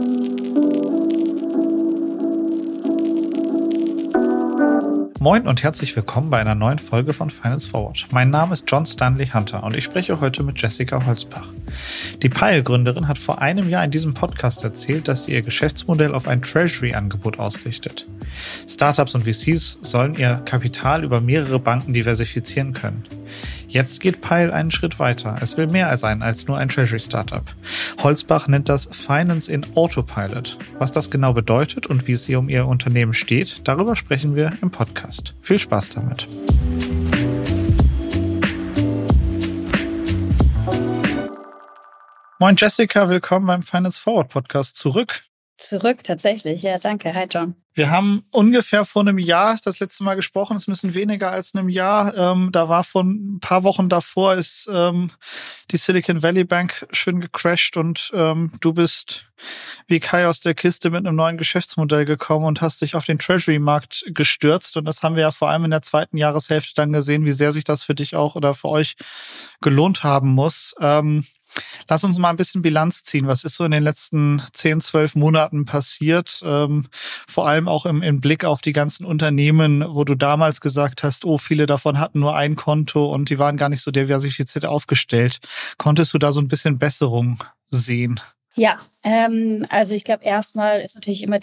Moin und herzlich willkommen bei einer neuen Folge von Finance Forward. Mein Name ist John Stanley Hunter und ich spreche heute mit Jessica Holzbach. Die Pile-Gründerin hat vor einem Jahr in diesem Podcast erzählt, dass sie ihr Geschäftsmodell auf ein Treasury-Angebot ausrichtet. Startups und VCs sollen ihr Kapital über mehrere Banken diversifizieren können. Jetzt geht Pile einen Schritt weiter. Es will mehr sein als nur ein Treasury-Startup. Holzbach nennt das Finance in Autopilot. Was das genau bedeutet und wie es hier um ihr Unternehmen steht, darüber sprechen wir im Podcast. Viel Spaß damit. Moin Jessica, willkommen beim Finance Forward Podcast zurück. Zurück, tatsächlich. Ja, danke. Hi, John. Wir haben ungefähr vor einem Jahr das letzte Mal gesprochen. Es müssen weniger als einem Jahr. Da war von ein paar Wochen davor ist die Silicon Valley Bank schön gecrashed und du bist wie Kai aus der Kiste mit einem neuen Geschäftsmodell gekommen und hast dich auf den Treasury-Markt gestürzt. Und das haben wir ja vor allem in der zweiten Jahreshälfte dann gesehen, wie sehr sich das für dich auch oder für euch gelohnt haben muss. Lass uns mal ein bisschen Bilanz ziehen. Was ist so in den letzten 10, 12 Monaten passiert? Vor allem auch im Blick auf die ganzen Unternehmen, wo du damals gesagt hast, oh, viele davon hatten nur ein Konto und die waren gar nicht so diversifiziert aufgestellt. Konntest du da so ein bisschen Besserung sehen? Ja, also ich glaube, erstmal ist natürlich immer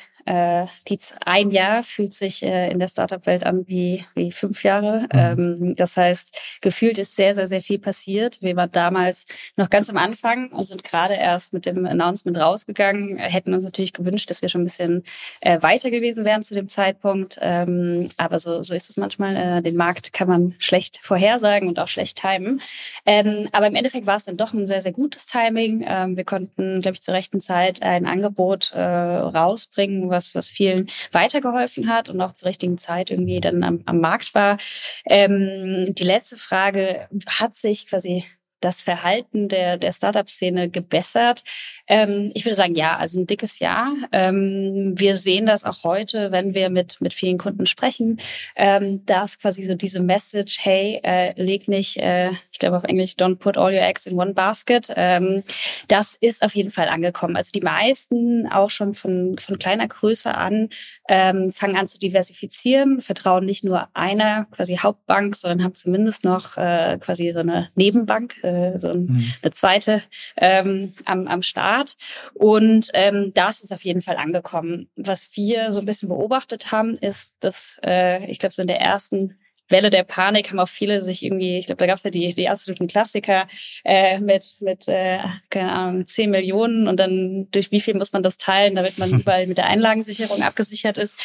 ein Jahr fühlt sich in der Startup-Welt an wie 5 Jahre. Das heißt, gefühlt ist sehr, sehr, sehr viel passiert. Wir waren damals noch ganz am Anfang und sind gerade erst mit dem Announcement rausgegangen. Hätten uns natürlich gewünscht, dass wir schon ein bisschen weiter gewesen wären zu dem Zeitpunkt. Aber so ist es manchmal. Den Markt kann man schlecht vorhersagen und auch schlecht timen. Aber im Endeffekt war es dann doch ein sehr, sehr gutes Timing. Wir konnten, glaube ich, zur rechten Zeit ein Angebot rausbringen, was vielen weitergeholfen hat und auch zur richtigen Zeit irgendwie dann am Markt war. Die letzte Frage, hat sich quasi das Verhalten der Startup-Szene gebessert? Ich würde sagen, ja, also ein dickes Ja. Wir sehen das auch heute, wenn wir mit vielen Kunden sprechen, dass quasi so diese Message, hey, leg nicht, ich glaube auf Englisch, don't put all your eggs in one basket. Das ist auf jeden Fall angekommen. Also die meisten auch schon von kleiner Größe an fangen an zu diversifizieren, vertrauen nicht nur einer quasi Hauptbank, sondern haben zumindest noch quasi so eine Nebenbank, so eine zweite am Start. Und das ist auf jeden Fall angekommen. Was wir so ein bisschen beobachtet haben, ist, dass ich glaube, so in der ersten Welle der Panik haben auch viele sich irgendwie, ich glaube, da gab es ja die absoluten Klassiker mit keine Ahnung, 10 Millionen und dann durch wie viel muss man das teilen, damit man überall mit der Einlagensicherung abgesichert ist.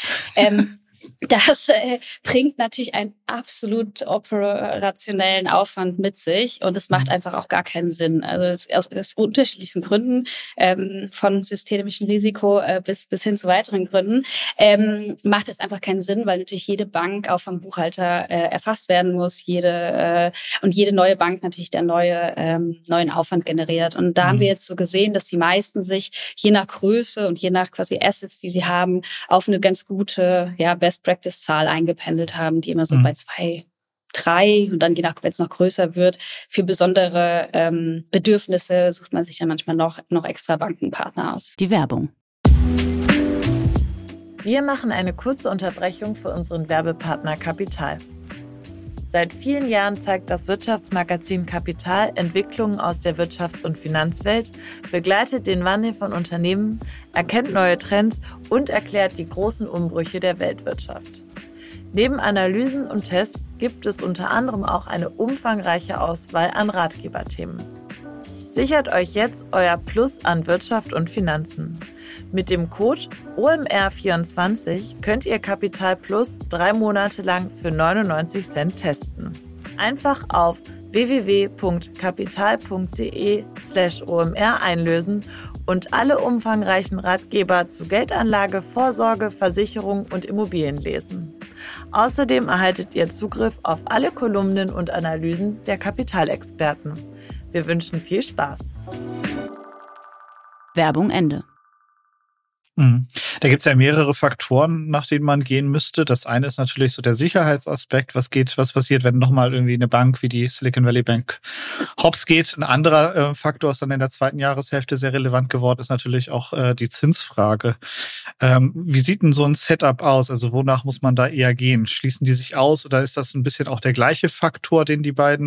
Das bringt natürlich einen absolut operationellen Aufwand mit sich und es macht einfach auch gar keinen Sinn. Also aus unterschiedlichsten Gründen, von systemischem Risiko bis hin zu weiteren Gründen, macht es einfach keinen Sinn, weil natürlich jede Bank auch vom Buchhalter erfasst werden muss, jede neue Bank natürlich der neuen Aufwand generiert. Und da haben wir jetzt so gesehen, dass die meisten sich je nach Größe und je nach quasi Assets, die sie haben, auf eine ganz gute Best-Practice-Zahl eingependelt haben, die immer so bei 2, 3 und dann je nach, wenn es noch größer wird, für besondere Bedürfnisse sucht man sich dann manchmal noch extra Bankenpartner aus. Die Werbung. Wir machen eine kurze Unterbrechung für unseren Werbepartner Kapital. Seit vielen Jahren zeigt das Wirtschaftsmagazin Kapital Entwicklungen aus der Wirtschafts- und Finanzwelt, begleitet den Wandel von Unternehmen, erkennt neue Trends und erklärt die großen Umbrüche der Weltwirtschaft. Neben Analysen und Tests gibt es unter anderem auch eine umfangreiche Auswahl an Ratgeberthemen. Sichert euch jetzt euer Plus an Wirtschaft und Finanzen. Mit dem Code OMR24 könnt ihr Kapital Plus 3 Monate lang für 99 Cent testen. Einfach auf www.kapital.de/OMR einlösen und alle umfangreichen Ratgeber zu Geldanlage, Vorsorge, Versicherung und Immobilien lesen. Außerdem erhaltet ihr Zugriff auf alle Kolumnen und Analysen der Kapitalexperten. Wir wünschen viel Spaß. Werbung Ende. Mhm. Da gibt es ja mehrere Faktoren, nach denen man gehen müsste. Das eine ist natürlich so der Sicherheitsaspekt. Was passiert, wenn nochmal irgendwie eine Bank wie die Silicon Valley Bank hops geht? Ein anderer Faktor ist dann in der zweiten Jahreshälfte sehr relevant geworden, ist natürlich auch die Zinsfrage. Wie sieht denn so ein Setup aus? Also wonach muss man da eher gehen? Schließen die sich aus oder ist das ein bisschen auch der gleiche Faktor, den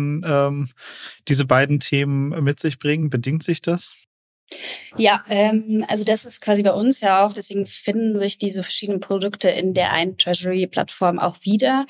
diese beiden Themen mit sich bringen? Bedingt sich das? Ja, also das ist quasi bei uns ja auch, deswegen finden sich diese verschiedenen Produkte in der einen Treasury-Plattform auch wieder.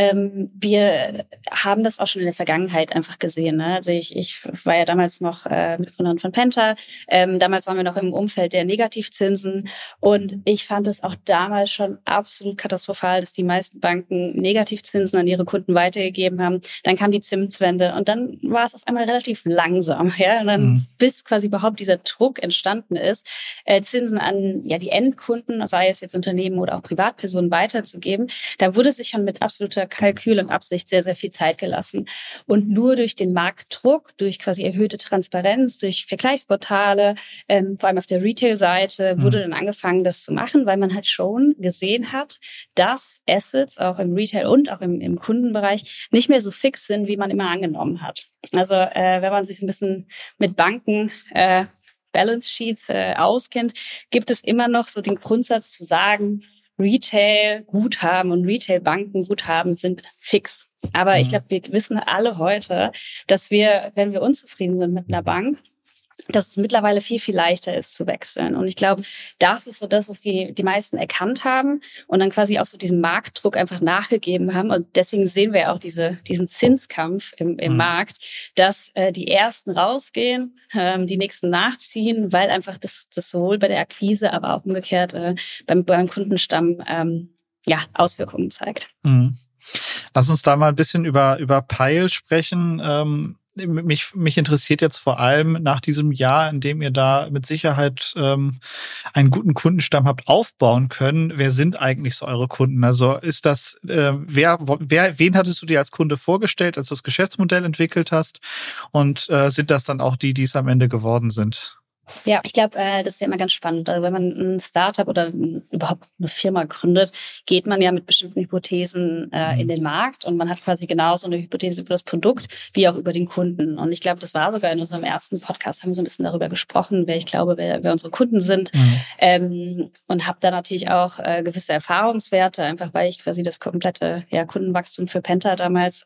Wir haben das auch schon in der Vergangenheit einfach gesehen. Ne? Also ich war ja damals noch Mitgründerin von Penta. Damals waren wir noch im Umfeld der Negativzinsen und ich fand es auch damals schon absolut katastrophal, dass die meisten Banken Negativzinsen an ihre Kunden weitergegeben haben. Dann kam die Zinswende und dann war es auf einmal relativ langsam. Ja? Und dann bis quasi überhaupt dieser Druck entstanden ist, Zinsen an die Endkunden, sei es jetzt Unternehmen oder auch Privatpersonen, weiterzugeben. Da wurde sich schon mit absoluter Kalkül und Absicht sehr, sehr viel Zeit gelassen. Und nur durch den Marktdruck, durch quasi erhöhte Transparenz, durch Vergleichsportale, vor allem auf der Retail-Seite, wurde dann angefangen, das zu machen, weil man halt schon gesehen hat, dass Assets auch im Retail und auch im Kundenbereich nicht mehr so fix sind, wie man immer angenommen hat. Also wenn man sich ein bisschen mit Banken Balance Sheets auskennt, gibt es immer noch so den Grundsatz zu sagen, Retail-Guthaben und Retail-Banken-Guthaben sind fix. Aber ich glaube, wir wissen alle heute, dass wir, wenn wir unzufrieden sind mit einer Bank, dass es mittlerweile viel, viel leichter ist zu wechseln. Und ich glaube, das ist so das, was die meisten erkannt haben und dann quasi auch so diesem Marktdruck einfach nachgegeben haben. Und deswegen sehen wir auch diesen Zinskampf im Markt, dass die Ersten rausgehen, die Nächsten nachziehen, weil einfach das sowohl bei der Akquise, aber auch umgekehrt beim Kundenstamm Auswirkungen zeigt. Mhm. Lass uns da mal ein bisschen über Pile sprechen. Mich interessiert jetzt vor allem nach diesem Jahr, in dem ihr da mit Sicherheit einen guten Kundenstamm habt aufbauen können. Wer sind eigentlich so eure Kunden? Also ist das, wen hattest du dir als Kunde vorgestellt, als du das Geschäftsmodell entwickelt hast? Und sind das dann auch die es am Ende geworden sind? Ja, ich glaube, das ist ja immer ganz spannend. Also wenn man ein Startup oder überhaupt eine Firma gründet, geht man ja mit bestimmten Hypothesen in den Markt und man hat quasi genauso eine Hypothese über das Produkt wie auch über den Kunden. Und ich glaube, das war sogar in unserem ersten Podcast, haben wir so ein bisschen darüber gesprochen, wer unsere Kunden sind. Und habe da natürlich auch gewisse Erfahrungswerte, einfach weil ich quasi das komplette Kundenwachstum für Penta damals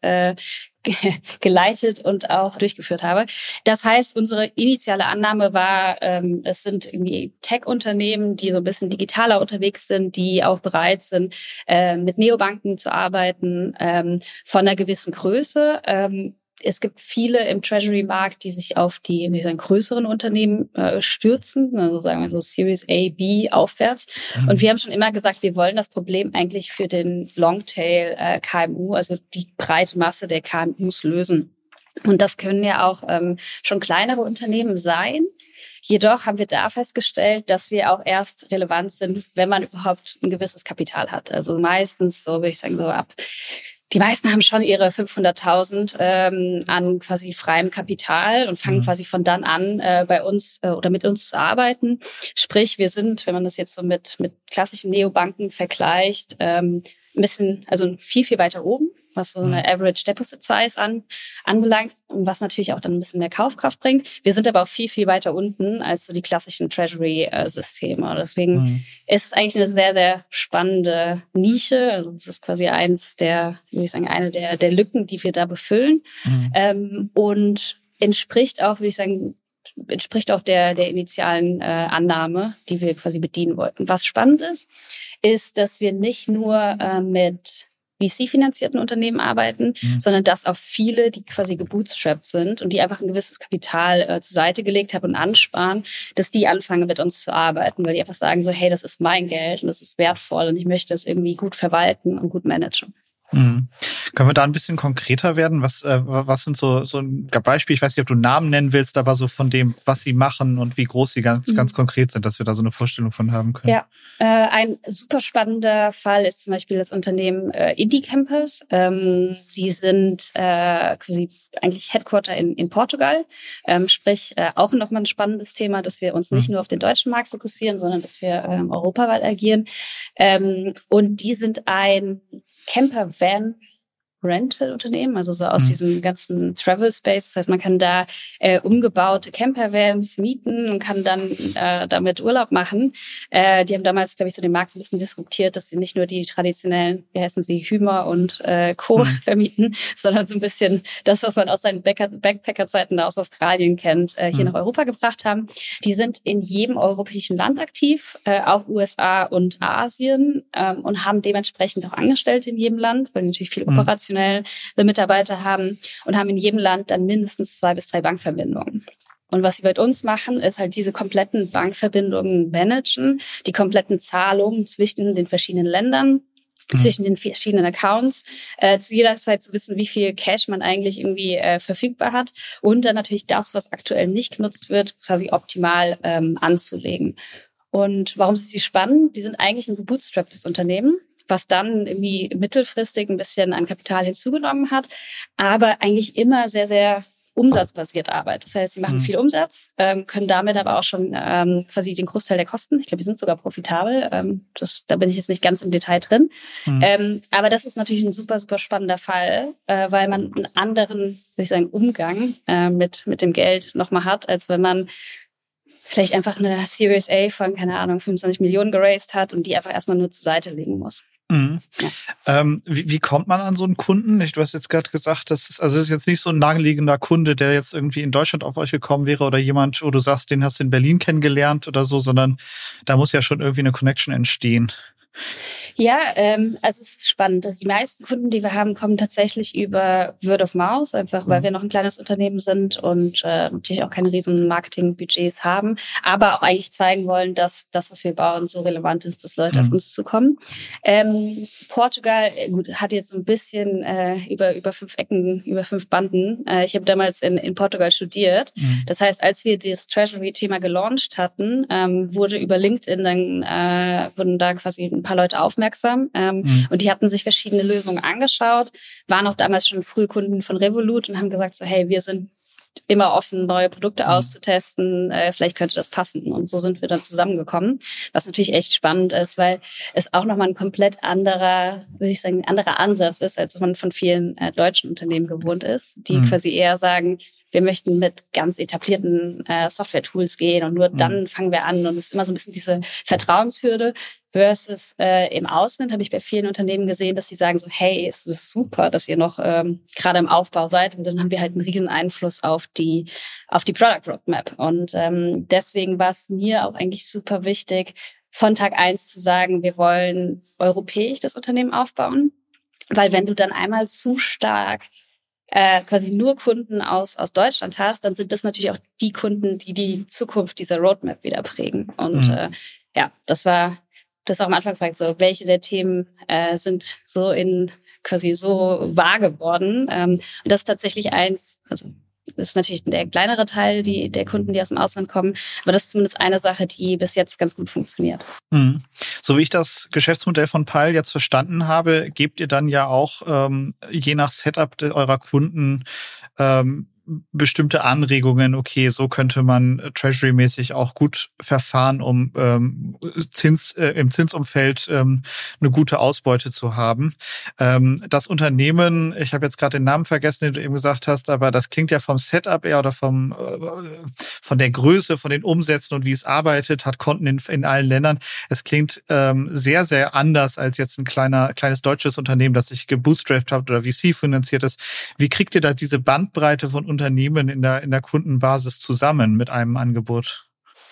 geleitet und auch durchgeführt habe. Das heißt, unsere initiale Annahme war, es sind irgendwie Tech-Unternehmen, die so ein bisschen digitaler unterwegs sind, die auch bereit sind, mit Neobanken zu arbeiten, von einer gewissen Größe. Es gibt viele im Treasury-Markt, die sich auf die größeren Unternehmen stürzen, also sagen wir so Series A, B aufwärts. Und wir haben schon immer gesagt, wir wollen das Problem eigentlich für den Longtail KMU, also die breite Masse der KMUs lösen. Und das können ja auch schon kleinere Unternehmen sein. Jedoch haben wir da festgestellt, dass wir auch erst relevant sind, wenn man überhaupt ein gewisses Kapital hat. Also meistens, so würde ich sagen, so die meisten haben schon ihre 500.000 an quasi freiem Kapital und fangen quasi von dann an bei uns oder mit uns zu arbeiten. Sprich, wir sind, wenn man das jetzt so mit klassischen Neobanken vergleicht, ein bisschen, also viel, viel weiter oben, was so eine Average Deposit Size anbelangt und was natürlich auch dann ein bisschen mehr Kaufkraft bringt. Wir sind aber auch viel, viel weiter unten als so die klassischen Treasury-Systeme. Deswegen ist es eigentlich eine sehr, sehr spannende Nische. Also es ist quasi eine der Lücken, die wir da befüllen. Und entspricht auch, würde ich sagen, der initialen Annahme, die wir quasi bedienen wollten. Was spannend ist, dass wir nicht nur mit VC-finanzierten Unternehmen arbeiten, sondern dass auch viele, die quasi gebootstrapped sind und die einfach ein gewisses Kapital zur Seite gelegt haben und ansparen, dass die anfangen mit uns zu arbeiten, weil die einfach sagen so, hey, das ist mein Geld und das ist wertvoll und ich möchte das irgendwie gut verwalten und gut managen. Mhm. Können wir da ein bisschen konkreter werden? Was sind so ein Beispiel? Ich weiß nicht, ob du Namen nennen willst, aber so von dem, was sie machen und wie groß sie ganz konkret sind, dass wir da so eine Vorstellung von haben können. Ja, ein super spannender Fall ist zum Beispiel das Unternehmen Indie Campus. Die sind quasi eigentlich Headquarter in Portugal. Sprich, auch nochmal ein spannendes Thema, dass wir uns nicht nur auf den deutschen Markt fokussieren, sondern dass wir europaweit agieren. Und die sind ein Camper-Van-Rental-Unternehmen, also so aus diesem ganzen Travel-Space. Das heißt, man kann da umgebaute Camper-Vans mieten und kann dann damit Urlaub machen. Die haben damals, glaube ich, so den Markt so ein bisschen disruptiert, dass sie nicht nur die traditionellen, wie heißen sie, Hümer und Co. vermieten, sondern so ein bisschen das, was man aus seinen Backpacker-Zeiten da aus Australien kennt, hier nach Europa gebracht haben. Die sind in jedem europäischen Land aktiv, auch USA und Asien, und haben dementsprechend auch Angestellte in jedem Land, weil die natürlich viel operationelle Mitarbeiter haben und haben in jedem Land dann mindestens 2 bis 3 Bankverbindungen. Und was sie bei uns machen, ist halt diese kompletten Bankverbindungen managen, die kompletten Zahlungen zwischen den verschiedenen Ländern, zwischen den verschiedenen Accounts, zu jeder Zeit zu wissen, wie viel Cash man eigentlich irgendwie verfügbar hat und dann natürlich das, was aktuell nicht genutzt wird, quasi optimal anzulegen. Und warum sind sie spannend? Die sind eigentlich ein gebootstrapptes Unternehmen, was dann irgendwie mittelfristig ein bisschen an Kapital hinzugenommen hat, aber eigentlich immer sehr, sehr umsatzbasiert arbeitet. Das heißt, sie machen viel Umsatz, können damit aber auch schon quasi den Großteil der Kosten, ich glaube, die sind sogar profitabel, da bin ich jetzt nicht ganz im Detail drin. Aber das ist natürlich ein super, super spannender Fall, weil man einen anderen, würde ich sagen, Umgang mit dem Geld nochmal hat, als wenn man vielleicht einfach eine Series A von, keine Ahnung, 25 Millionen geraced hat und die einfach erstmal nur zur Seite legen muss. Mhm. Ja. Wie kommt man an so einen Kunden? Du hast jetzt gerade gesagt, das ist jetzt nicht so ein naheliegender Kunde, der jetzt irgendwie in Deutschland auf euch gekommen wäre oder jemand, wo du sagst, den hast du in Berlin kennengelernt oder so, sondern da muss ja schon irgendwie eine Connection entstehen. Ja, also es ist spannend. Also die meisten Kunden, die wir haben, kommen tatsächlich über Word of Mouth, einfach weil wir noch ein kleines Unternehmen sind und natürlich auch keine riesen Marketingbudgets haben, aber auch eigentlich zeigen wollen, dass das, was wir bauen, so relevant ist, dass Leute auf uns zukommen. Portugal, gut, hat jetzt ein bisschen über 5 Ecken, über 5 Banden. Ich habe damals in Portugal studiert. Das heißt, als wir das Treasury-Thema gelauncht hatten, wurde über LinkedIn dann wurden da quasi ein paar Leute aufmerksam und die hatten sich verschiedene Lösungen angeschaut, waren auch damals schon früh Kunden von Revolut und haben gesagt so, hey, wir sind immer offen, neue Produkte auszutesten, vielleicht könnte das passen. Und so sind wir dann zusammengekommen, was natürlich echt spannend ist, weil es auch nochmal ein komplett anderer, würde ich sagen, anderer Ansatz ist, als man von vielen deutschen Unternehmen gewohnt ist, die quasi eher sagen, wir möchten mit ganz etablierten Software-Tools gehen und nur dann fangen wir an. Und es ist immer so ein bisschen diese Vertrauenshürde versus im Ausland habe ich bei vielen Unternehmen gesehen, dass sie sagen so, hey, es ist super, dass ihr noch gerade im Aufbau seid. Und dann haben wir halt einen riesen Einfluss auf die Product Roadmap. Und deswegen war es mir auch eigentlich super wichtig, von Tag 1 zu sagen, wir wollen europäisch das Unternehmen aufbauen. Weil wenn du dann einmal zu stark quasi nur Kunden aus Deutschland hast, dann sind das natürlich auch die Kunden, die die Zukunft dieser Roadmap wieder prägen. Und das auch am Anfang gefragt, so welche der Themen sind so quasi so wahr geworden. Und das ist tatsächlich eins, also das ist natürlich der kleinere Teil der Kunden, die aus dem Ausland kommen. Aber das ist zumindest eine Sache, die bis jetzt ganz gut funktioniert. So wie ich das Geschäftsmodell von Pile jetzt verstanden habe, gebt ihr dann ja auch je nach Setup eurer Kunden bestimmte Anregungen, okay, so könnte man Treasury-mäßig auch gut verfahren, um im Zinsumfeld eine gute Ausbeute zu haben. Das Unternehmen, ich habe jetzt gerade den Namen vergessen, den du eben gesagt hast, aber das klingt ja vom Setup eher oder von der Größe, von den Umsätzen und wie es arbeitet, hat Konten in allen Ländern. Es klingt sehr, sehr anders als jetzt ein kleines deutsches Unternehmen, das sich gebootstrapped hat oder VC finanziert ist. Wie kriegt ihr da diese Bandbreite von Unternehmen in der Kundenbasis zusammen mit einem Angebot?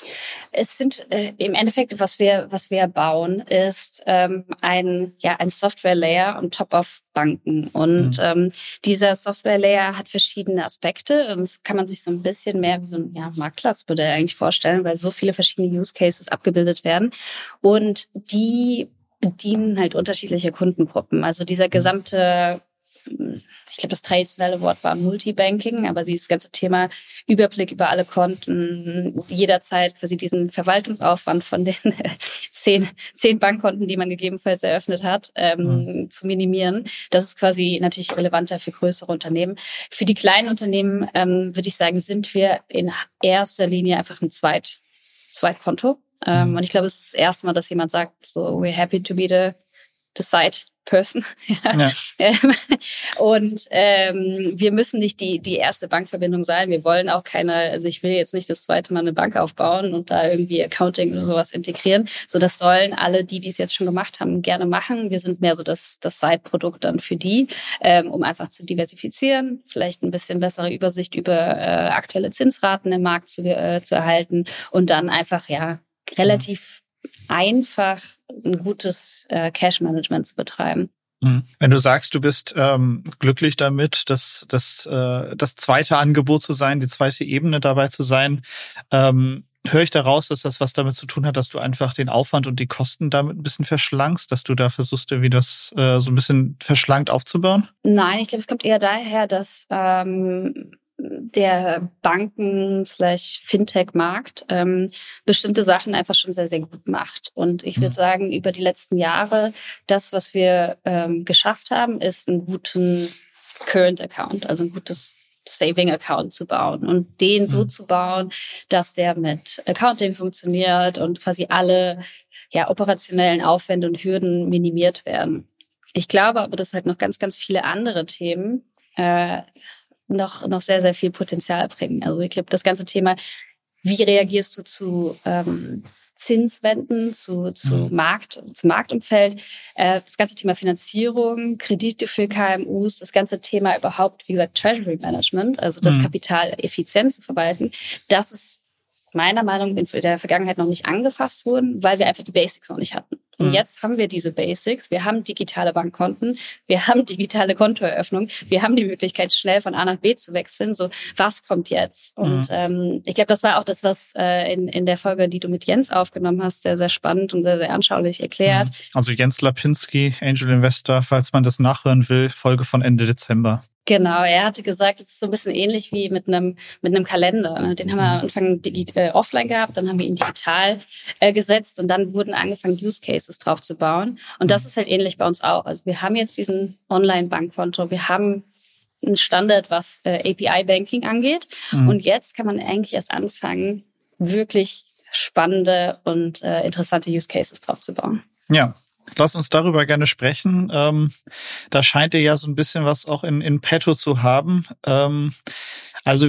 Es sind im Endeffekt, was wir bauen, ist ein Software-Layer on top of Banken. Und dieser Software-Layer hat verschiedene Aspekte. Und das kann man sich so ein bisschen mehr wie so ein Marktplatzmodell eigentlich vorstellen, weil so viele verschiedene Use Cases abgebildet werden. Und die bedienen halt unterschiedliche Kundengruppen. Also dieser gesamte, ich glaube, das traditionelle Wort war Multibanking, aber dieses ganze Thema Überblick über alle Konten, jederzeit quasi diesen Verwaltungsaufwand von den 10 Bankkonten, die man gegebenenfalls eröffnet hat, zu minimieren. Das ist quasi natürlich relevanter für größere Unternehmen. Für die kleinen Unternehmen, würde ich sagen, sind wir in erster Linie einfach ein Zweitkonto. Und ich glaube, es ist das erste Mal, dass jemand sagt, so, we're happy to be the side person. Ja. Und wir müssen nicht die erste Bankverbindung sein. Wir wollen auch also ich will jetzt nicht das zweite Mal eine Bank aufbauen und da irgendwie Accounting oder sowas integrieren. So, das sollen alle, die es jetzt schon gemacht haben, gerne machen. Wir sind mehr so das Side-Produkt dann für die, um einfach zu diversifizieren, vielleicht ein bisschen bessere Übersicht über aktuelle Zinsraten im Markt zu erhalten und dann einfach, relativ einfach ein gutes Cash-Management zu betreiben. Wenn du sagst, du bist glücklich damit, das zweite Angebot zu sein, die zweite Ebene dabei zu sein, höre ich daraus, dass das was damit zu tun hat, dass du einfach den Aufwand und die Kosten damit ein bisschen verschlankst, dass du da versuchst, irgendwie das so ein bisschen verschlankt aufzubauen? Nein, ich glaube, es kommt eher daher, dass der Banken/Fintech-Markt bestimmte Sachen einfach schon sehr, sehr gut macht. Und ich würde sagen, über die letzten Jahre, das, was wir geschafft haben, ist einen guten Current Account, also ein gutes Saving Account zu bauen und den so zu bauen, dass der mit Accounting funktioniert und quasi alle operationellen Aufwände und Hürden minimiert werden. Ich glaube aber, dass halt noch ganz, ganz viele andere Themen noch sehr, sehr viel Potenzial bringen. Also ich glaube, das ganze Thema, wie reagierst du zu Zinswenden, zum Marktumfeld, das ganze Thema Finanzierung, Kredite für KMUs, das ganze Thema überhaupt, wie gesagt, Treasury Management, also das Kapital effizient zu verwalten, das ist meiner Meinung nach in der Vergangenheit noch nicht angefasst wurden, weil wir einfach die Basics noch nicht hatten. Und jetzt haben wir diese Basics. Wir haben digitale Bankkonten, wir haben digitale Kontoeröffnung, wir haben die Möglichkeit, schnell von A nach B zu wechseln. So, was kommt jetzt? Und ich glaube, das war auch das, was in der Folge, die du mit Jens aufgenommen hast, sehr, sehr spannend und sehr, sehr anschaulich erklärt. Also Jens Lapinski, Angel Investor, falls man das nachhören will, Folge von Ende Dezember. Genau, er hatte gesagt, es ist so ein bisschen ähnlich wie mit einem Kalender. Den haben wir am Anfang offline gehabt, dann haben wir ihn digital gesetzt und dann wurden angefangen, Use Cases drauf zu bauen. Und das ist halt ähnlich bei uns auch. Also wir haben jetzt diesen Online-Bankkonto, wir haben einen Standard, was API-Banking angeht. Und jetzt kann man eigentlich erst anfangen, wirklich spannende und interessante Use Cases drauf zu bauen. Ja. Lass uns darüber gerne sprechen. Da scheint ihr ja so ein bisschen was auch in petto zu haben. Also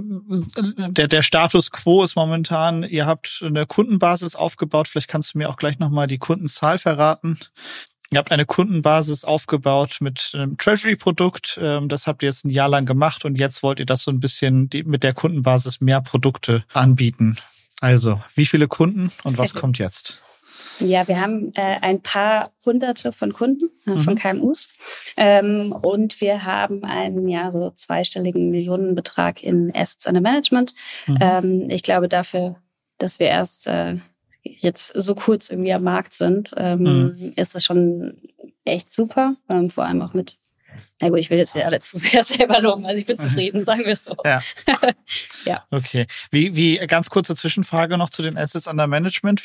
der Status quo ist momentan, ihr habt eine Kundenbasis aufgebaut. Vielleicht kannst du mir auch gleich nochmal die Kundenzahl verraten. Ihr habt eine Kundenbasis aufgebaut mit einem Treasury-Produkt. Das habt ihr jetzt ein Jahr lang gemacht und jetzt wollt ihr das so ein bisschen mit der Kundenbasis mehr Produkte anbieten. Also, wie viele Kunden und was kommt jetzt? Ja, wir haben ein paar Hunderte von Kunden, von KMUs. Und wir haben einen so zweistelligen Millionenbetrag in Assets under Management. Ich glaube, dafür, dass wir erst jetzt so kurz irgendwie am Markt sind, ist das schon echt super. Vor allem auch mit, na gut, ich will jetzt ja alle zu sehr selber loben, also ich bin zufrieden, sagen wir es so. Ja. Ja. Okay. Wie ganz kurze Zwischenfrage noch zu den Assets under Management.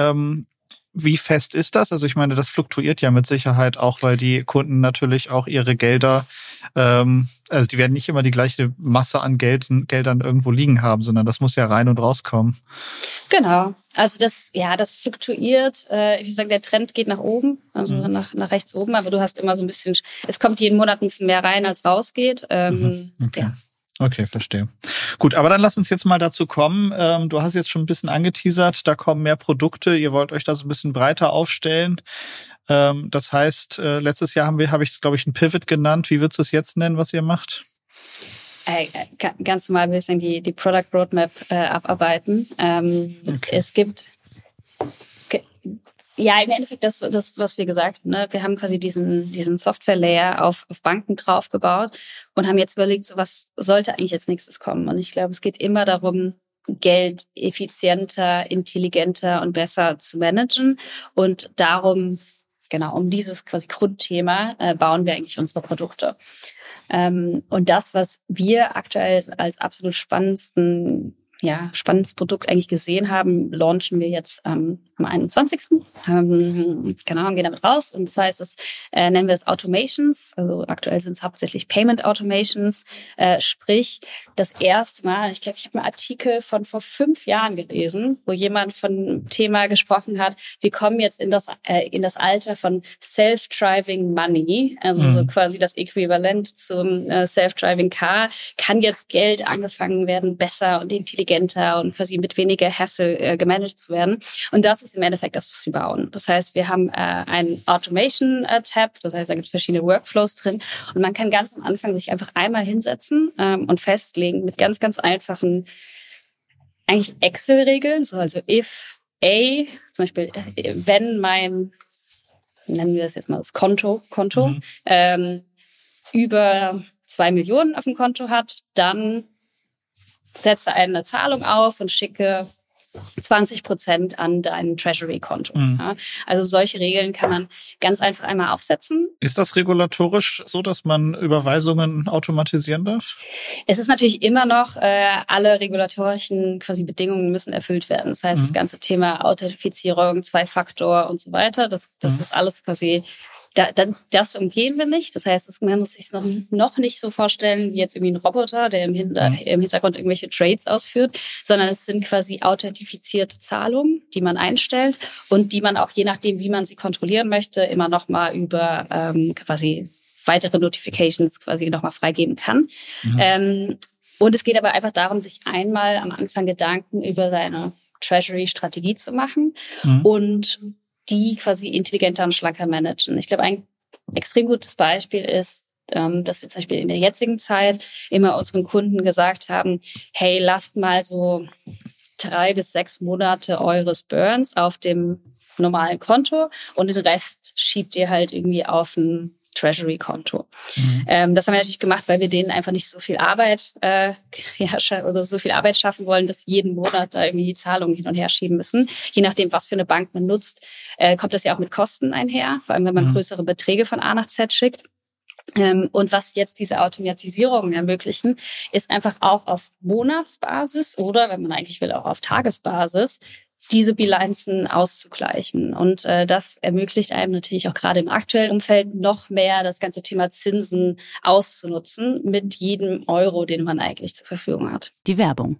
Wie fest ist das? Also ich meine, das fluktuiert ja mit Sicherheit auch, weil die Kunden natürlich auch ihre Gelder, also die werden nicht immer die gleiche Masse an Geldern irgendwo liegen haben, sondern das muss ja rein und rauskommen. Genau. Also das fluktuiert. Ich würde sagen, der Trend geht nach oben, also nach rechts oben, aber du hast immer so ein bisschen, es kommt jeden Monat ein bisschen mehr rein, als rausgeht. Okay. Ja. Okay, verstehe. Gut, aber dann lass uns jetzt mal dazu kommen. Du hast jetzt schon ein bisschen angeteasert, da kommen mehr Produkte. Ihr wollt euch da so ein bisschen breiter aufstellen. Das heißt, letztes Jahr habe ich es, glaube ich, ein Pivot genannt. Wie würdest du es jetzt nennen, was ihr macht? Ganz normal würde ich sagen, die Product Roadmap abarbeiten. Okay. Es gibt ja im Endeffekt das, was wir gesagt haben. Ne? Wir haben quasi diesen Software-Layer auf Banken draufgebaut und haben jetzt überlegt, so was sollte eigentlich als nächstes kommen. Und ich glaube, es geht immer darum, Geld effizienter, intelligenter und besser zu managen und darum genau, um dieses quasi Grundthema bauen wir eigentlich unsere Produkte. Und das, was wir aktuell als absolut spannendes Produkt eigentlich gesehen haben, launchen wir jetzt am 21. Genau, und gehen damit raus. Und das heißt, nennen wir es Automations. Also aktuell sind es hauptsächlich Payment Automations. Sprich, das erste Mal, ich glaube, ich habe einen Artikel von vor 5 Jahren gelesen, wo jemand von dem Thema gesprochen hat, wir kommen jetzt in das Alter von Self-Driving Money, also so quasi das Äquivalent zum Self-Driving Car, kann jetzt Geld angefangen werden, besser und intelligenter und quasi mit weniger Hassle gemanagt zu werden. Und das ist im Endeffekt das, was wir bauen. Das heißt, wir haben einen Automation-Tab, das heißt, da gibt es verschiedene Workflows drin und man kann ganz am Anfang sich einfach einmal hinsetzen und festlegen mit ganz, ganz einfachen eigentlich Excel-Regeln, so also if A, zum Beispiel, wenn nennen wir das jetzt mal das Konto, über 2 Millionen auf dem Konto hat, dann setze eine Zahlung auf und schicke 20% an dein Treasury-Konto. Ja, also solche Regeln kann man ganz einfach einmal aufsetzen. Ist das regulatorisch so, dass man Überweisungen automatisieren darf? Es ist natürlich immer noch, alle regulatorischen quasi Bedingungen müssen erfüllt werden. Das heißt, das ganze Thema Authentifizierung, Zwei-Faktor und so weiter, das ist alles quasi... Das umgehen wir nicht. Das heißt, man muss sich noch nicht so vorstellen wie jetzt irgendwie ein Roboter, der im Hintergrund irgendwelche Trades ausführt, sondern es sind quasi authentifizierte Zahlungen, die man einstellt und die man auch je nachdem, wie man sie kontrollieren möchte, immer noch mal über quasi weitere Notifications quasi noch mal freigeben kann. Und es geht aber einfach darum, sich einmal am Anfang Gedanken über seine Treasury-Strategie zu machen und die quasi intelligenter und schlanker managen. Ich glaube, ein extrem gutes Beispiel ist, dass wir zum Beispiel in der jetzigen Zeit immer unseren Kunden gesagt haben, hey, lasst mal so 3 bis 6 Monate eures Burns auf dem normalen Konto und den Rest schiebt ihr halt irgendwie auf ein Treasury-Konto. Das haben wir natürlich gemacht, weil wir denen einfach nicht so viel Arbeit schaffen wollen, dass jeden Monat da irgendwie die Zahlungen hin und her schieben müssen. Je nachdem, was für eine Bank man nutzt, kommt das ja auch mit Kosten einher, vor allem wenn man größere Beträge von A nach Z schickt. Und was jetzt diese Automatisierungen ermöglichen, ist einfach auch auf Monatsbasis oder, wenn man eigentlich will, auch auf Tagesbasis diese Bilanzen auszugleichen. Und das ermöglicht einem natürlich auch gerade im aktuellen Umfeld noch mehr das ganze Thema Zinsen auszunutzen mit jedem Euro, den man eigentlich zur Verfügung hat. Die Werbung.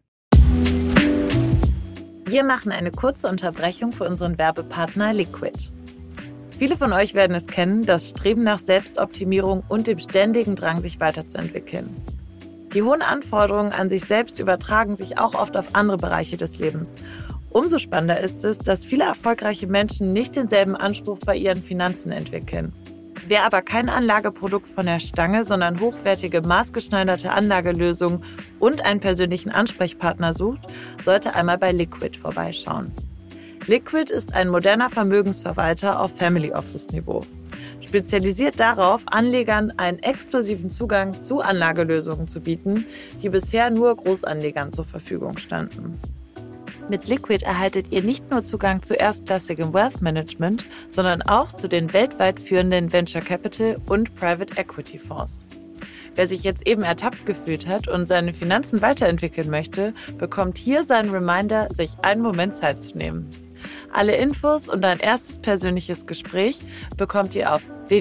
Wir machen eine kurze Unterbrechung für unseren Werbepartner Liquid. Viele von euch werden es kennen, das Streben nach Selbstoptimierung und dem ständigen Drang, sich weiterzuentwickeln. Die hohen Anforderungen an sich selbst übertragen sich auch oft auf andere Bereiche des Lebens. Umso spannender ist es, dass viele erfolgreiche Menschen nicht denselben Anspruch bei ihren Finanzen entwickeln. Wer aber kein Anlageprodukt von der Stange, sondern hochwertige, maßgeschneiderte Anlagelösungen und einen persönlichen Ansprechpartner sucht, sollte einmal bei Liquid vorbeischauen. Liquid ist ein moderner Vermögensverwalter auf Family Office Niveau. Spezialisiert darauf, Anlegern einen exklusiven Zugang zu Anlagelösungen zu bieten, die bisher nur Großanlegern zur Verfügung standen. Mit Liquid erhaltet ihr nicht nur Zugang zu erstklassigem Wealth Management, sondern auch zu den weltweit führenden Venture Capital und Private Equity Fonds. Wer sich jetzt eben ertappt gefühlt hat und seine Finanzen weiterentwickeln möchte, bekommt hier seinen Reminder, sich einen Moment Zeit zu nehmen. Alle Infos und ein erstes persönliches Gespräch bekommt ihr auf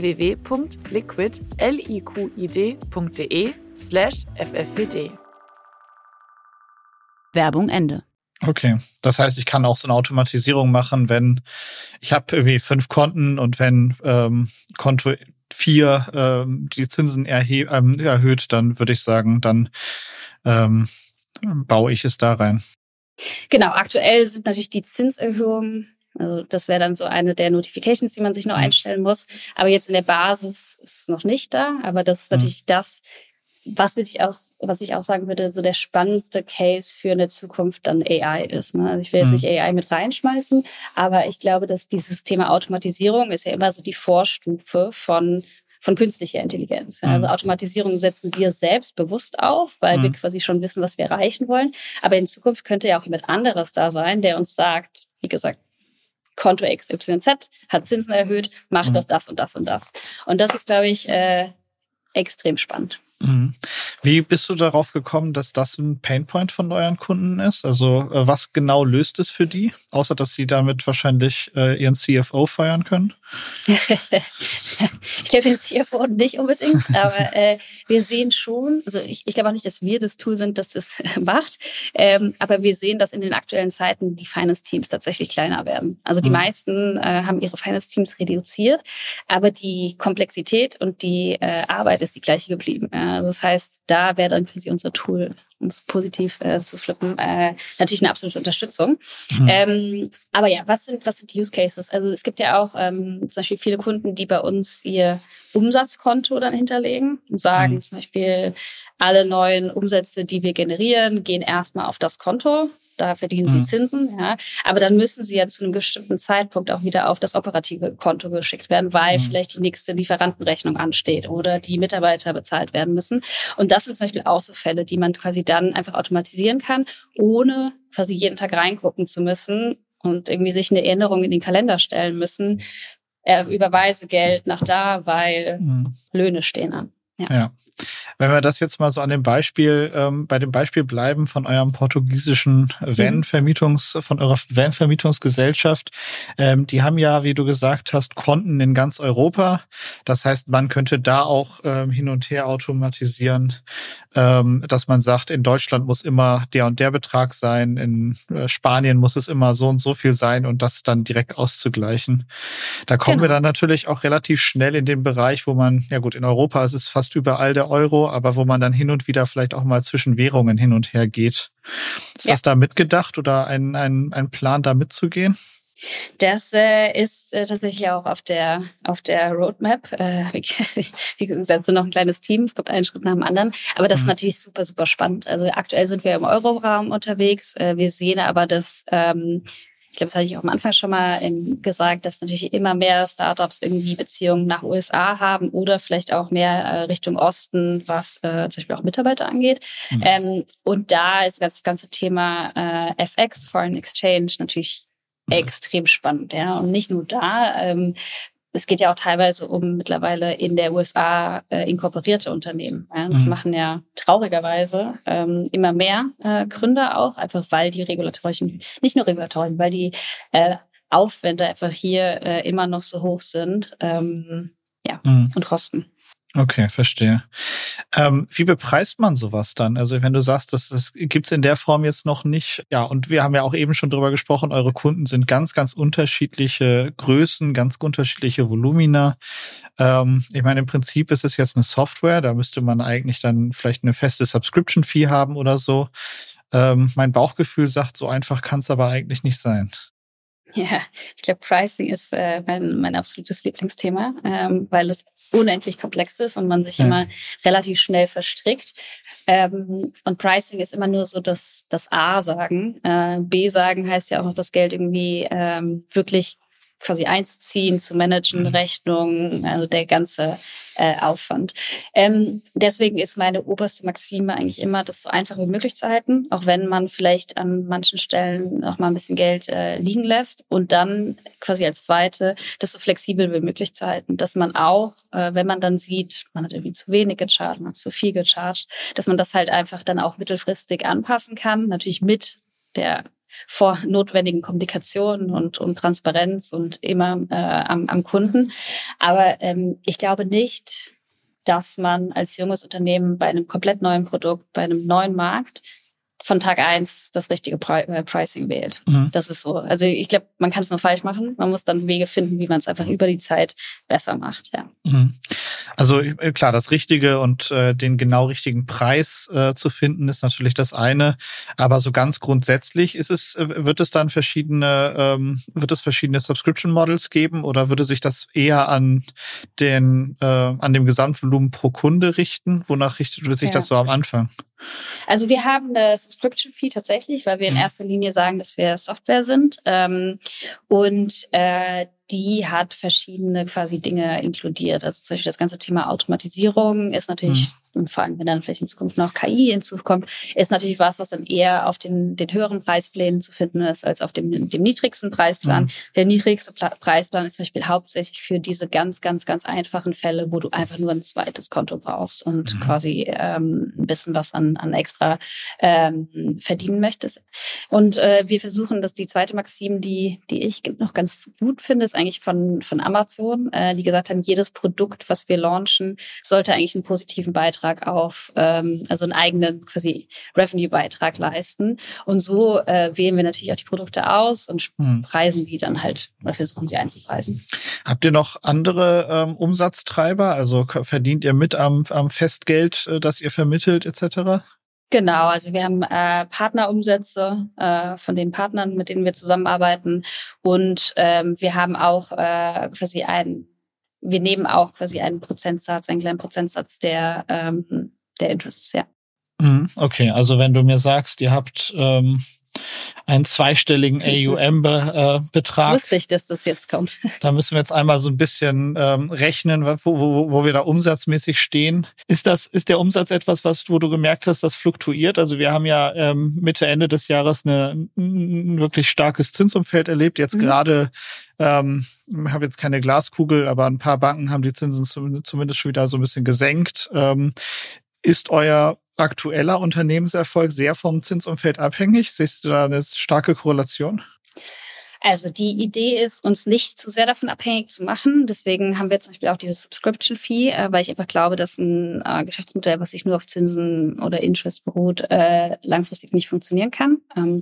www.liquid.de/ffwd. Werbung Ende. Okay, das heißt, ich kann auch so eine Automatisierung machen, wenn ich habe irgendwie 5 Konten und wenn Konto 4 die Zinsen erhöht, dann würde ich sagen, dann baue ich es da rein. Genau, aktuell sind natürlich die Zinserhöhungen, also das wäre dann so eine der Notifications, die man sich noch einstellen muss. Aber jetzt in der Basis ist es noch nicht da. Aber das ist natürlich das, was ich auch sagen würde, so der spannendste Case für eine Zukunft dann AI ist. Ne? Also ich will jetzt nicht AI mit reinschmeißen, aber ich glaube, dass dieses Thema Automatisierung ist ja immer so die Vorstufe von künstlicher Intelligenz. Ja? Also Automatisierung setzen wir selbst bewusst auf, weil wir quasi schon wissen, was wir erreichen wollen. Aber in Zukunft könnte ja auch jemand anderes da sein, der uns sagt, wie gesagt, Konto XYZ hat Zinsen erhöht, macht doch das und das und das. Und das ist, glaube ich, extrem spannend. Wie bist du darauf gekommen, dass das ein Painpoint von euren Kunden ist? Also was genau löst es für die? Außer, dass sie damit wahrscheinlich ihren CFO feiern können? Ich glaube, den CFO nicht unbedingt, aber wir sehen schon, also ich glaube auch nicht, dass wir das Tool sind, das das macht, aber wir sehen, dass in den aktuellen Zeiten die Finance-Teams tatsächlich kleiner werden. Also die meisten haben ihre Finance-Teams reduziert, aber die Komplexität und die Arbeit ist die gleiche geblieben. Also das heißt, da wäre dann quasi unser Tool, um es positiv zu flippen, natürlich eine absolute Unterstützung. Aber ja, was sind die Use Cases? Also es gibt ja auch zum Beispiel viele Kunden, die bei uns ihr Umsatzkonto dann hinterlegen und sagen zum Beispiel, alle neuen Umsätze, die wir generieren, gehen erstmal auf das Konto. Da verdienen sie Zinsen, ja. Aber dann müssen sie ja zu einem bestimmten Zeitpunkt auch wieder auf das operative Konto geschickt werden, weil vielleicht die nächste Lieferantenrechnung ansteht oder die Mitarbeiter bezahlt werden müssen. Und das sind zum Beispiel auch so Fälle, die man quasi dann einfach automatisieren kann, ohne quasi jeden Tag reingucken zu müssen und irgendwie sich eine Erinnerung in den Kalender stellen müssen. Überweise Geld nach da, weil Löhne stehen an. Ja. Wenn wir das jetzt mal so an dem Beispiel, bei dem Beispiel bleiben von eurem portugiesischen von eurer Van-Vermietungsgesellschaft, die haben ja, wie du gesagt hast, Konten in ganz Europa. Das heißt, man könnte da auch hin und her automatisieren, dass man sagt, in Deutschland muss immer der und der Betrag sein, in Spanien muss es immer so und so viel sein und das dann direkt auszugleichen. Da kommen wir dann natürlich auch relativ schnell in den Bereich, wo man, ja gut, in Europa ist es fast überall der Euro, aber wo man dann hin und wieder vielleicht auch mal zwischen Währungen hin und her geht. Ist das da mitgedacht oder ein Plan, da mitzugehen? Das ist tatsächlich auch auf der Roadmap. Wie gesagt, so noch ein kleines Team. Es kommt einen Schritt nach dem anderen. Aber das ist natürlich super, super spannend. Also aktuell sind wir im Euroraum unterwegs. Wir sehen aber, dass ich glaube, das hatte ich auch am Anfang schon mal gesagt, dass natürlich immer mehr Startups irgendwie Beziehungen nach USA haben oder vielleicht auch mehr Richtung Osten, was zum Beispiel auch Mitarbeiter angeht. Und da ist das ganze Thema FX, Foreign Exchange, natürlich extrem spannend. Ja. Und nicht nur da, es geht ja auch teilweise um mittlerweile in der USA inkorporierte Unternehmen. Ja. Das machen ja traurigerweise immer mehr Gründer auch, einfach weil die nicht nur regulatorischen, weil die Aufwände einfach hier immer noch so hoch sind und Kosten. Okay, verstehe. Wie bepreist man sowas dann? Also wenn du sagst, das gibt's in der Form jetzt noch nicht. Ja, und wir haben ja auch eben schon drüber gesprochen, eure Kunden sind ganz, ganz unterschiedliche Größen, ganz unterschiedliche Volumina. Ich meine, im Prinzip ist es jetzt eine Software, da müsste man eigentlich dann vielleicht eine feste Subscription-Fee haben oder so. Mein Bauchgefühl sagt, so einfach kann es aber eigentlich nicht sein. Ja, ich glaube, Pricing ist mein absolutes Lieblingsthema, weil es unendlich komplex ist und man sich immer relativ schnell verstrickt. Und Pricing ist immer nur so das A sagen. B sagen heißt ja auch noch, das Geld irgendwie wirklich quasi einzuziehen, zu managen, Rechnungen, also der ganze Aufwand. Deswegen ist meine oberste Maxime eigentlich immer, das so einfach wie möglich zu halten, auch wenn man vielleicht an manchen Stellen noch mal ein bisschen Geld liegen lässt und dann quasi als zweite, das so flexibel wie möglich zu halten, dass man auch, wenn man dann sieht, man hat irgendwie zu wenig gecharged, man hat zu viel gecharged, dass man das halt einfach dann auch mittelfristig anpassen kann, natürlich mit der vor notwendigen Kommunikation und Transparenz und immer am Kunden. Aber ich glaube nicht, dass man als junges Unternehmen bei einem komplett neuen Produkt, bei einem neuen Markt von Tag 1 das richtige Pricing wählt. Das ist so. Also ich glaube, man kann es nur falsch machen. Man muss dann Wege finden, wie man es einfach über die Zeit besser macht. Ja. Also klar, das Richtige und den genau richtigen Preis zu finden, ist natürlich das eine. Aber so ganz grundsätzlich wird es verschiedene Subscription Models geben oder würde sich das eher an dem Gesamtvolumen pro Kunde richten? Wonach richtet sich das so am Anfang? Also wir haben eine Subscription-Fee tatsächlich, weil wir in erster Linie sagen, dass wir Software sind. Und die hat verschiedene quasi Dinge inkludiert. Also zum Beispiel das ganze Thema Automatisierung ist natürlich vor allem wenn dann vielleicht in Zukunft noch KI hinzukommt, ist natürlich was dann eher auf den höheren Preisplänen zu finden ist, als auf dem niedrigsten Preisplan. Der niedrigste Preisplan ist zum Beispiel hauptsächlich für diese ganz, ganz, ganz einfachen Fälle, wo du einfach nur ein zweites Konto brauchst und quasi ein bisschen was an extra verdienen möchtest. Und wir versuchen, dass die zweite Maxime, die ich noch ganz gut finde, ist eigentlich von Amazon, die gesagt haben, jedes Produkt, was wir launchen, sollte eigentlich einen positiven Beitrag auf, also einen eigenen quasi Revenue-Beitrag leisten. Und so wählen wir natürlich auch die Produkte aus und preisen die dann halt, oder versuchen sie einzupreisen. Habt ihr noch andere Umsatztreiber? Also verdient ihr mit am Festgeld, das ihr vermittelt etc.? Genau, also wir haben Partnerumsätze von den Partnern, mit denen wir zusammenarbeiten, und wir haben auch wir nehmen auch quasi einen kleinen Prozentsatz der Interests, ja. Okay, also wenn du mir sagst, ihr habt einen zweistelligen AUM-Betrag. Wusste ich, dass das jetzt kommt. Da müssen wir jetzt einmal so ein bisschen rechnen, wo wir da umsatzmäßig stehen. Ist der Umsatz etwas, wo du gemerkt hast, das fluktuiert? Also wir haben ja Mitte, Ende des Jahres ein wirklich starkes Zinsumfeld erlebt. Jetzt gerade, ich habe jetzt keine Glaskugel, aber ein paar Banken haben die Zinsen zumindest schon wieder so ein bisschen gesenkt. Ist euer aktueller Unternehmenserfolg sehr vom Zinsumfeld abhängig? Siehst du da eine starke Korrelation? Also die Idee ist, uns nicht zu sehr davon abhängig zu machen. Deswegen haben wir zum Beispiel auch dieses Subscription-Fee, weil ich einfach glaube, dass ein Geschäftsmodell, was sich nur auf Zinsen oder Interest beruht, langfristig nicht funktionieren kann.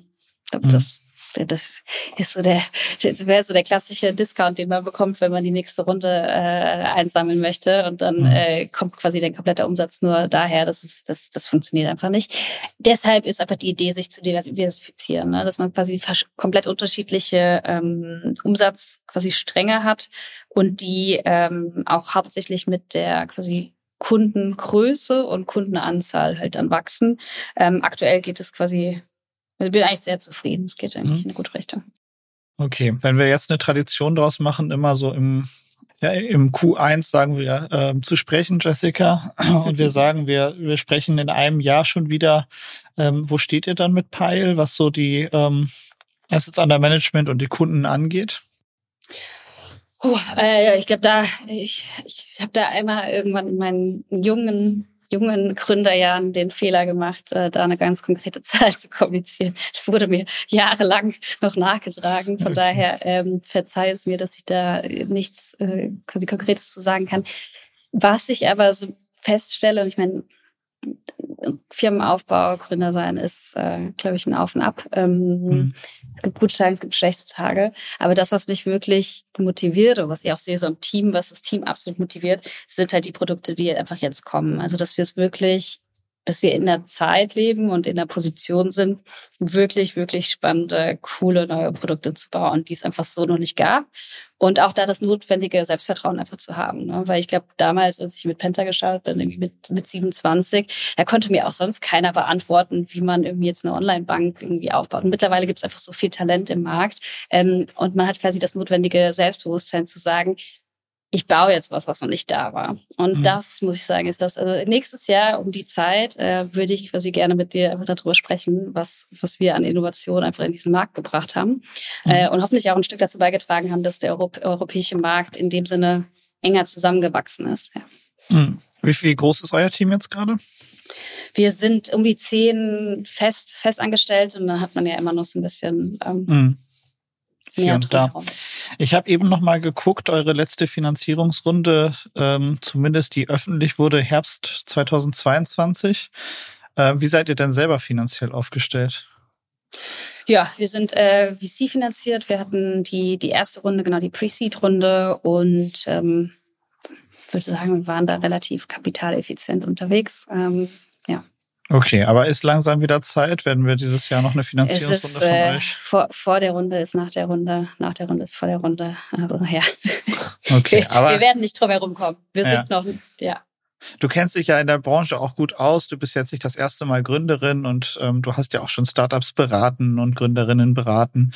Das wäre so der klassische Discount, den man bekommt, wenn man die nächste Runde einsammeln möchte, und dann kommt quasi der komplette Umsatz nur daher. Das funktioniert einfach nicht. Deshalb ist einfach die Idee, sich zu diversifizieren, ne? Dass man quasi komplett unterschiedliche Umsatz quasi Stränge hat und die auch hauptsächlich mit der quasi Kundengröße und Kundenanzahl halt dann wachsen. Aktuell geht es quasi. Ich bin eigentlich sehr zufrieden. Es geht eigentlich in eine gute Richtung. Okay, wenn wir jetzt eine Tradition daraus machen, immer so im Q1 sagen wir zu sprechen, Jessica, und wir sagen, wir sprechen in einem Jahr schon wieder. Wo steht ihr dann mit Pile, was so die Assets under Management und die Kunden angeht? Ich glaube, ich habe da einmal irgendwann in meinen jungen Gründerjahren den Fehler gemacht, da eine ganz konkrete Zahl zu kommunizieren. Das wurde mir jahrelang noch nachgetragen. Von daher verzeih es mir, dass ich da nichts quasi Konkretes zu sagen kann. Was ich aber so feststelle, und ich meine, Firmenaufbau, Gründer sein ist, glaube ich, ein Auf und Ab. Es gibt gute Tage, es gibt schlechte Tage. Aber das, was mich wirklich motiviert und was ich auch sehe so im Team, was das Team absolut motiviert, sind halt die Produkte, die einfach jetzt kommen. Also, dass wir in der Zeit leben und in der Position sind, wirklich, wirklich spannende, coole neue Produkte zu bauen, die es einfach so noch nicht gab. Und auch da das notwendige Selbstvertrauen einfach zu haben. Ne? Weil ich glaube, damals, als ich mit Penta gestartet bin, irgendwie mit 27, da konnte mir auch sonst keiner beantworten, wie man irgendwie jetzt eine Online-Bank irgendwie aufbaut. Und mittlerweile gibt es einfach so viel Talent im Markt. Und man hat quasi das notwendige Selbstbewusstsein zu sagen, ich baue jetzt was noch nicht da war. Und das, muss ich sagen, ist das, also nächstes Jahr um die Zeit würde ich quasi gerne mit dir einfach darüber sprechen, was wir an Innovation einfach in diesen Markt gebracht haben. Und hoffentlich auch ein Stück dazu beigetragen haben, dass der europäische Markt in dem Sinne enger zusammengewachsen ist. Ja. Wie groß ist euer Team jetzt gerade? Wir sind um die 10 festangestellt, und dann hat man ja immer noch so ein bisschen hier und da. Ich habe eben noch mal geguckt, eure letzte Finanzierungsrunde, zumindest die öffentlich wurde, Herbst 2022. Wie seid ihr denn selber finanziell aufgestellt? Ja, wir sind VC finanziert. Wir hatten die erste Runde, genau, die Pre-Seed-Runde, und ich würde sagen, wir waren da relativ kapitaleffizient unterwegs. Ja. Okay, aber ist langsam wieder Zeit? Werden wir dieses Jahr noch eine Finanzierungsrunde von euch? Vor der Runde ist nach der Runde, nach der Runde ist vor der Runde. Also ja. Okay, aber wir werden nicht drum herum kommen. Wir sind noch, ja. Du kennst dich ja in der Branche auch gut aus. Du bist jetzt nicht das erste Mal Gründerin, und du hast ja auch schon Startups beraten und Gründerinnen beraten.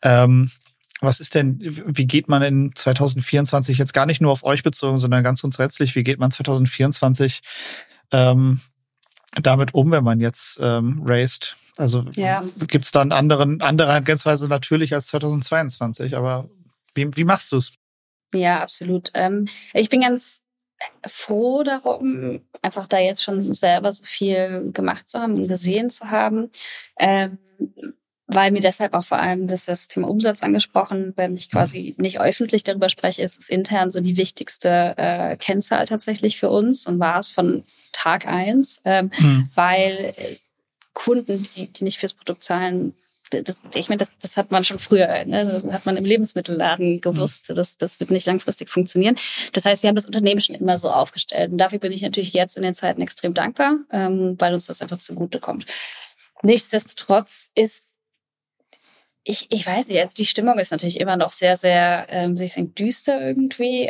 Was ist denn, wie geht man in 2024, jetzt gar nicht nur auf euch bezogen, sondern ganz grundsätzlich, wie geht man 2024 damit um, wenn man jetzt raised? Also gibt es da eine andere Herangehensweise natürlich als 2022, aber wie machst du es? Ja, absolut. Ich bin ganz froh darum, einfach da jetzt schon selber so viel gemacht zu haben und gesehen zu haben, weil mir deshalb auch vor allem das Thema Umsatz angesprochen, wenn ich quasi nicht öffentlich darüber spreche, ist es intern so die wichtigste Kennzahl tatsächlich für uns und war es von Tag 1, weil Kunden, die nicht fürs Produkt zahlen, ich meine, das hat man schon früher, ne? Das hat man im Lebensmittelladen gewusst, das wird nicht langfristig funktionieren. Das heißt, wir haben das Unternehmen schon immer so aufgestellt. Und dafür bin ich natürlich jetzt in den Zeiten extrem dankbar, weil uns das einfach zugutekommt. Nichtsdestotrotz ist, ich weiß nicht, also die Stimmung ist natürlich immer noch sehr, sehr, würde ich sagen, düster irgendwie.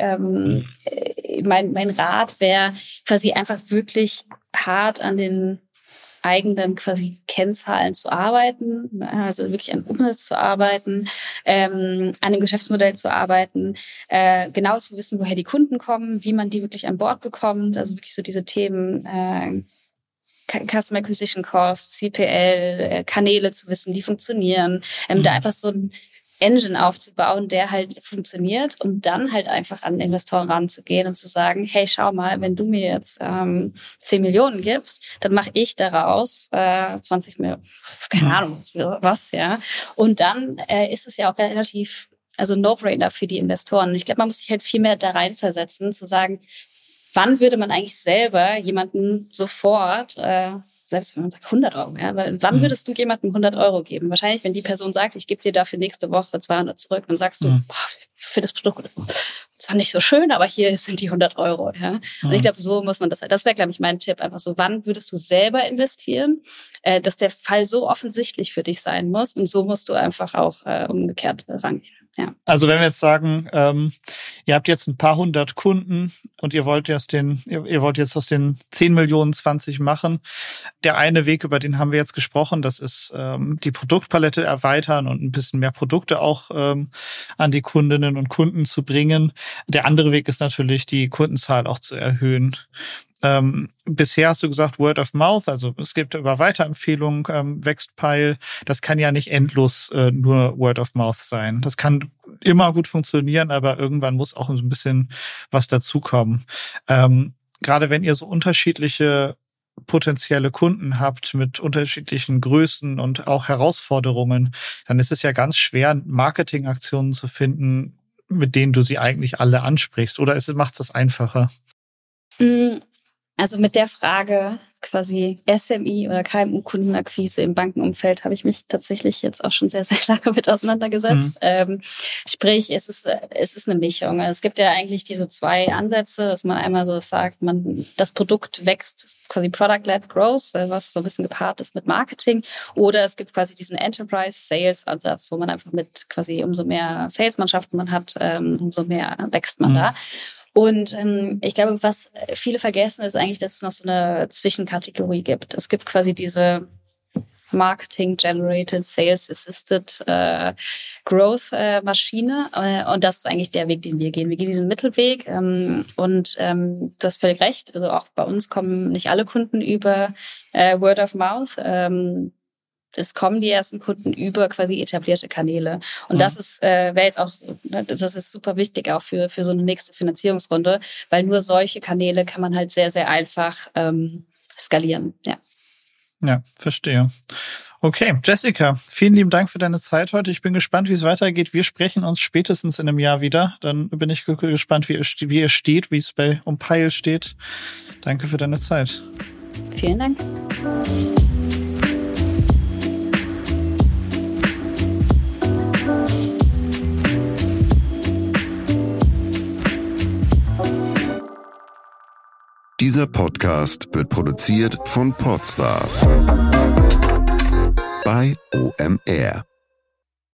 Mein Rat wäre quasi einfach wirklich hart an den eigenen quasi Kennzahlen zu arbeiten, also wirklich an Umsatz zu arbeiten, an dem Geschäftsmodell zu arbeiten, genau zu wissen, woher die Kunden kommen, wie man die wirklich an Bord bekommt, also wirklich so diese Themen Customer Acquisition Costs, CPL, Kanäle zu wissen, die funktionieren, da einfach so ein Engine aufzubauen, der halt funktioniert, um dann halt einfach an Investoren ranzugehen und zu sagen, hey, schau mal, wenn du mir jetzt 10 Millionen gibst, dann mache ich daraus 20 Millionen, keine Ahnung, was, ja. Und dann ist es ja auch relativ, also No-Brainer für die Investoren. Ich glaube, man muss sich halt viel mehr da reinversetzen, zu sagen, wann würde man eigentlich selber jemanden sofort selbst wenn man sagt 100 Euro, ja, weil wann würdest du jemandem 100 Euro geben? Wahrscheinlich, wenn die Person sagt, ich gebe dir dafür nächste Woche 200 zurück, dann sagst du, für das Produkt zwar nicht so schön, aber hier sind die 100 Euro, ja. Und ich glaube, so muss man das wäre, glaube ich, mein Tipp, einfach so, wann würdest du selber investieren, dass der Fall so offensichtlich für dich sein muss und so musst du einfach auch umgekehrt rangehen. Ja. Also wenn wir jetzt sagen, ihr habt jetzt ein paar hundert Kunden und ihr wollt jetzt aus den 10 Millionen 20 machen. Der eine Weg, über den haben wir jetzt gesprochen, das ist die Produktpalette erweitern und ein bisschen mehr Produkte auch an die Kundinnen und Kunden zu bringen. Der andere Weg ist natürlich, die Kundenzahl auch zu erhöhen. Bisher hast du gesagt Word of Mouth, also es gibt über Weiterempfehlungen, wächst Pile. Das kann ja nicht endlos nur Word of Mouth sein. Das kann immer gut funktionieren, aber irgendwann muss auch so ein bisschen was dazukommen. Gerade wenn ihr so unterschiedliche potenzielle Kunden habt mit unterschiedlichen Größen und auch Herausforderungen, dann ist es ja ganz schwer, Marketingaktionen zu finden, mit denen du sie eigentlich alle ansprichst. Oder macht es das einfacher? Also mit der Frage quasi SMI oder KMU-Kundenakquise im Bankenumfeld habe ich mich tatsächlich jetzt auch schon sehr, sehr lange mit auseinandergesetzt. Sprich, es ist eine Mischung. Also es gibt ja eigentlich diese zwei Ansätze, dass man einmal so sagt, das Produkt wächst, quasi Product-led Growth, was so ein bisschen gepaart ist mit Marketing. Oder es gibt quasi diesen Enterprise-Sales-Ansatz, wo man einfach mit quasi umso mehr Salesmannschaften man hat, umso mehr wächst man da. Und ich glaube, was viele vergessen, ist eigentlich, dass es noch so eine Zwischenkategorie gibt. Es gibt quasi diese Marketing-Generated, Sales-Assisted Growth-Maschine. Und das ist eigentlich der Weg, den wir gehen. Wir gehen diesen Mittelweg. Und du hast völlig recht. Also auch bei uns kommen nicht alle Kunden über Word of Mouth. Es kommen die ersten Kunden über quasi etablierte Kanäle. Und das ist, wäre jetzt auch, das ist super wichtig auch für so eine nächste Finanzierungsrunde, weil nur solche Kanäle kann man halt sehr, sehr einfach skalieren. Ja. Ja, verstehe. Okay, Jessica, vielen lieben Dank für deine Zeit heute. Ich bin gespannt, wie es weitergeht. Wir sprechen uns spätestens in einem Jahr wieder. Dann bin ich gespannt, wie ihr steht, wie es bei Pile steht. Danke für deine Zeit. Vielen Dank. Dieser Podcast wird produziert von Podstars bei OMR.